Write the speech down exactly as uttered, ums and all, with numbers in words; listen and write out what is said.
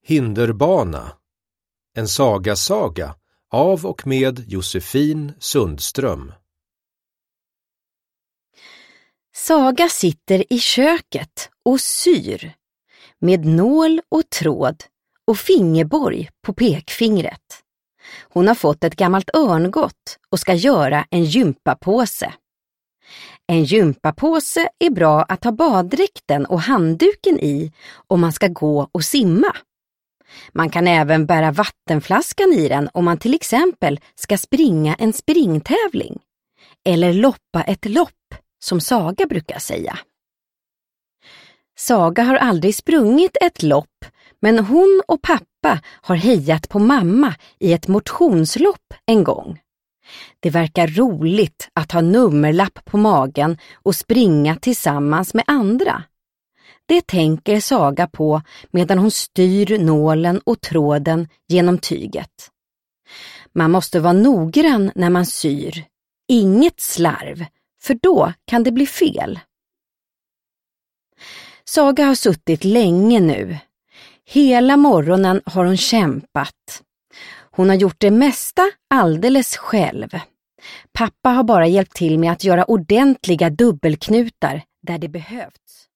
Hinderbana. En saga-saga av och med Josefin Sundström. Saga sitter i köket och syr med nål och tråd och fingerborg på pekfingret. Hon har fått ett gammalt örngott och ska göra en gympapåse. En gympapåse är bra att ha baddräkten och handduken i om man ska gå och simma. Man kan även bära vattenflaskan i den om man till exempel ska springa en springtävling. Eller loppa ett lopp, som Saga brukar säga. Saga har aldrig sprungit ett lopp, men hon och pappa har hejat på mamma i ett motionslopp en gång. Det verkar roligt att ha nummerlapp på magen och springa tillsammans med andra. Det tänker Saga på medan hon styr nålen och tråden genom tyget. Man måste vara noggrann när man syr. Inget slarv, för då kan det bli fel. Saga har suttit länge nu. Hela morgonen har hon kämpat. Hon har gjort det mesta alldeles själv. Pappa har bara hjälpt till med att göra ordentliga dubbelknutar där det behövts.